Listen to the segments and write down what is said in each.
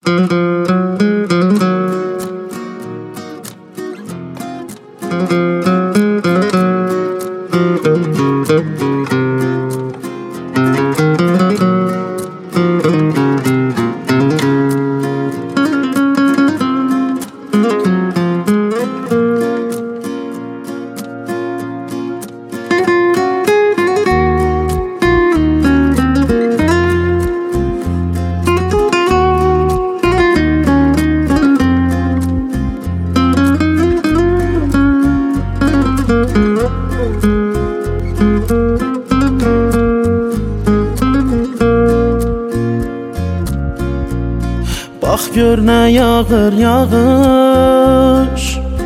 Bax gör nə yağır yağış,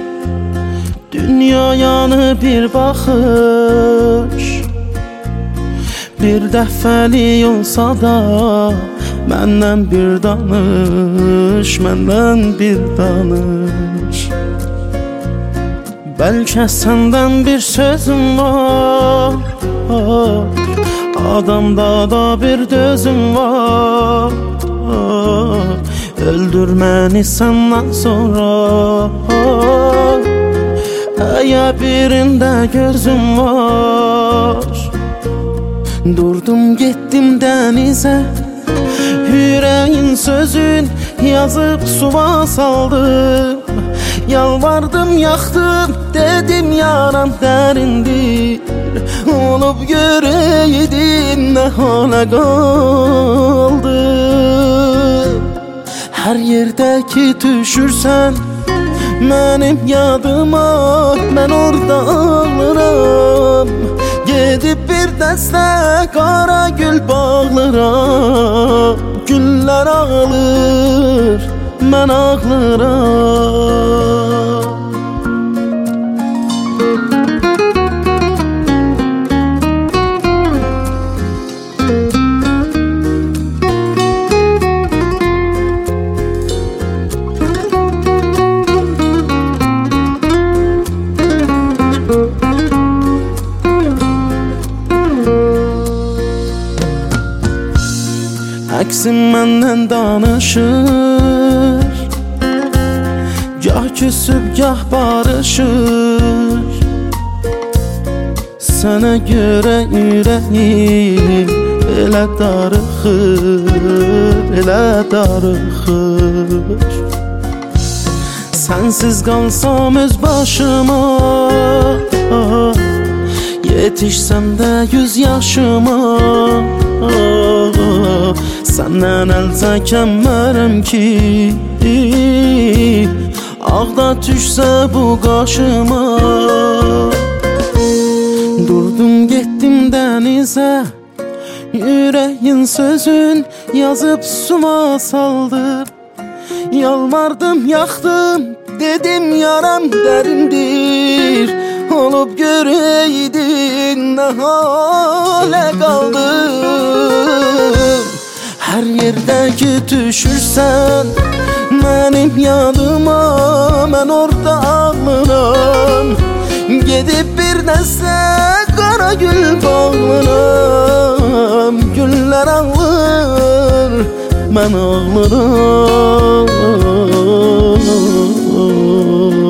dünyayanı bir baxış. Bir dəfəlik olsa da məndən bir danış, məndən bir danış. Bəlkə səndən bir sözüm var, adamda da bir dözüm var. Öldür məni səndən sonra, əgər birində gözüm var. Durdum getdim dənizə, ürəyin sözün yazıb suva saldım. Yalvardım yaxdım, dedim yaram dərindir. Olub görəydin nə hala qaldı. Hər yerdə ki düşürsən mənim yadıma, mən orada ağlıram. Gedib bir dəstə qara gül bağlıram. Güllər ağlır, mən ağlıram. Əksim məndən danışır, gah küsüb gah barışır. Sənə görə ürəyim elə darıxır, elə darıxır. Sənsiz qalsam öz başıma, yetişsəm də 100 yaşıma. Səndən əl çəkəmmərəm ki, ağda düşsə bu qaşıma. Durdum getdim dənizə, ürəyin sözün yazıb suma saldım. Yalvardım yaxdım, dedim yaram dərindir. Olub görəydin nə halə qaldım. Hər yerdə ki düşürsən mənim yadıma, mən orada ağlıram. Gedib bir dəstə qara gül bağlıram. Güllər ağlır, mən ağlıram.